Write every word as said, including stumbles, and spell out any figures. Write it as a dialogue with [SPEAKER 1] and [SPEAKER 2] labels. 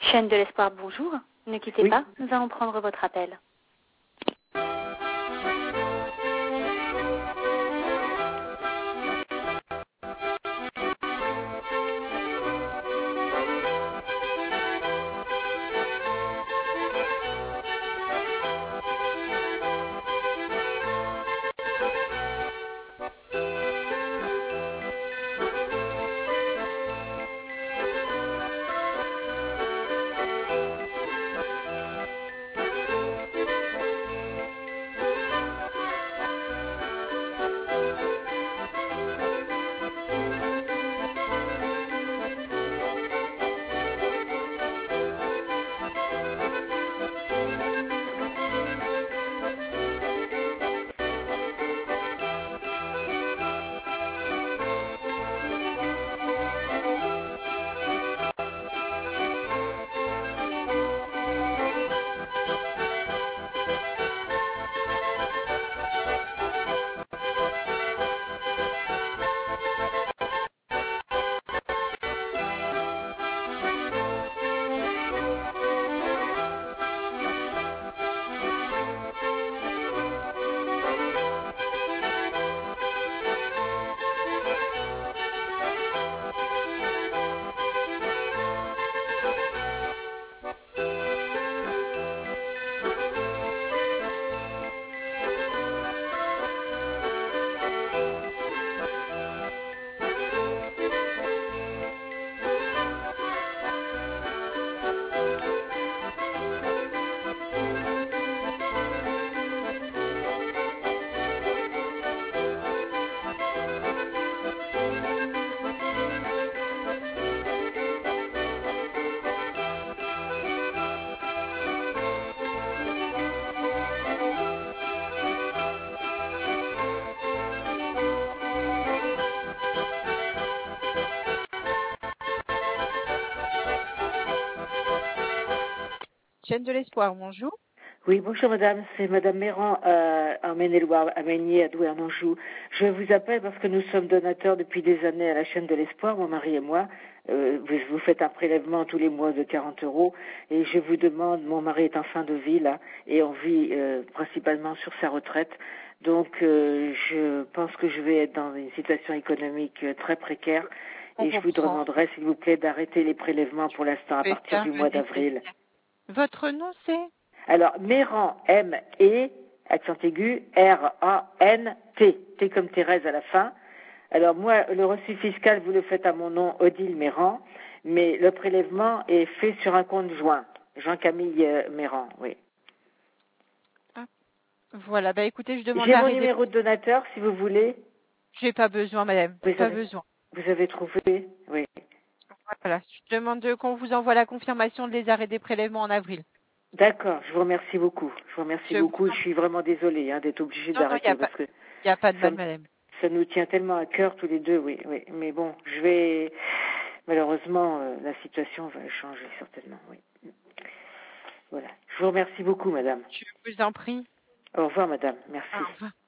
[SPEAKER 1] Chaîne de l'espoir, bonjour. Ne quittez
[SPEAKER 2] Oui.
[SPEAKER 1] pas, nous allons prendre votre appel.
[SPEAKER 3] Chaîne de l'espoir, bonjour.
[SPEAKER 2] Oui, bonjour madame, c'est madame Méran euh, en Maine-et-Loire, à Meignier, à Douai, en Anjou. Je vous appelle parce que nous sommes donateurs depuis des années à la chaîne de l'espoir, mon mari et moi. Euh, vous, vous faites un prélèvement tous les mois de quarante euros et je vous demande, mon mari est en fin de vie là et on vit euh, principalement sur sa retraite. Donc euh, je pense que je vais être dans une situation économique euh, très précaire
[SPEAKER 3] On
[SPEAKER 2] et je vous
[SPEAKER 3] comprend.
[SPEAKER 2] demanderai s'il vous plaît d'arrêter les prélèvements pour l'instant à
[SPEAKER 3] Je vais
[SPEAKER 2] partir
[SPEAKER 3] faire
[SPEAKER 2] du
[SPEAKER 3] le
[SPEAKER 2] mois d'avril.
[SPEAKER 3] nécessaire. Votre nom, c'est
[SPEAKER 2] Alors, Méran, M E, accent aigu, R A N T, T comme Thérèse à la fin. Alors moi, le reçu fiscal, vous le faites à mon nom, Odile Méran, mais le prélèvement est fait sur un compte joint, Jean-Camille euh, Méran, oui.
[SPEAKER 3] ah. Voilà, bah écoutez, je demande
[SPEAKER 2] J'ai mon
[SPEAKER 3] l'arrêt des...
[SPEAKER 2] numéro de donateur, si vous voulez.
[SPEAKER 3] J'ai pas besoin, madame.
[SPEAKER 2] Vous
[SPEAKER 3] Pas
[SPEAKER 2] avez,
[SPEAKER 3] besoin.
[SPEAKER 2] vous avez trouvé, oui.
[SPEAKER 3] Voilà, je demande de- qu'on vous envoie la confirmation des arrêts des prélèvements en avril.
[SPEAKER 2] D'accord, je vous remercie beaucoup. Je vous remercie
[SPEAKER 3] Je vous
[SPEAKER 2] beaucoup.
[SPEAKER 3] en-
[SPEAKER 2] Je suis vraiment désolée hein, d'être obligée
[SPEAKER 3] Non, non, il n'y
[SPEAKER 2] d'arrêter
[SPEAKER 3] a, pas-
[SPEAKER 2] parce que
[SPEAKER 3] y a pas de
[SPEAKER 2] ça
[SPEAKER 3] mal,
[SPEAKER 2] me
[SPEAKER 3] madame.
[SPEAKER 2] Ça nous tient tellement à cœur tous les deux, oui, oui. Mais bon, je vais malheureusement euh, la situation va changer certainement, oui. Voilà. Je vous remercie beaucoup, madame.
[SPEAKER 3] Je vous en prie.
[SPEAKER 2] Au revoir, madame. Merci.
[SPEAKER 3] Au revoir.